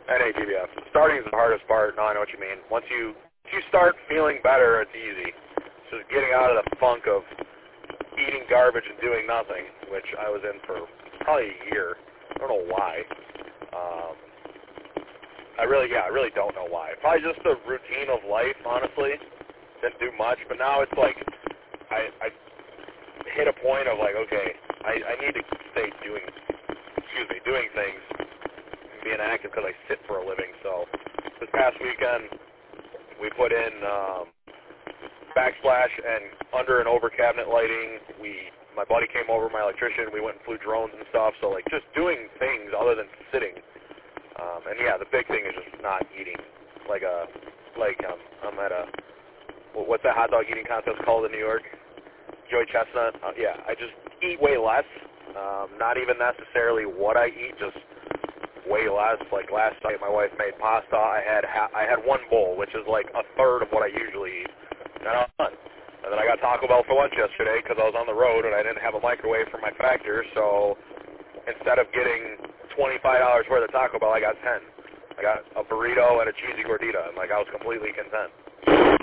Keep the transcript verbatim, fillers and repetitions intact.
N A G B F. Starting is the hardest part. No, I know what you mean. Once you once you start feeling better, it's easy. It's just getting out of the funk of eating garbage and doing nothing, which I was in for probably a year. I don't know why. Um, I really, yeah, I really don't know why. Probably just the routine of life, honestly. Didn't do much, but now it's like I, I hit a point of like, okay, I, I need to stay doing, excuse me, doing things and being active because I sit for a living. So this past weekend we put in um, backsplash and under and over cabinet lighting. We, my buddy came over, my electrician. We went and flew drones and stuff. So like just doing things other than sitting. Um, and yeah, the big thing is just not eating. Like a, like um, I'm at a, what's that hot dog eating contest called in New York? Joey Chestnut. Uh, yeah, I just eat way less. Um, not even necessarily what I eat, just way less. Like last night, my wife made pasta. I had ha- I had one bowl, which is like a third of what I usually eat. And I'm done. And then I got Taco Bell for lunch yesterday because I was on the road and I didn't have a microwave for my factor. So instead of getting twenty-five dollars worth of Taco Bell, I got ten. I got a burrito and a cheesy gordita, and like I was completely content.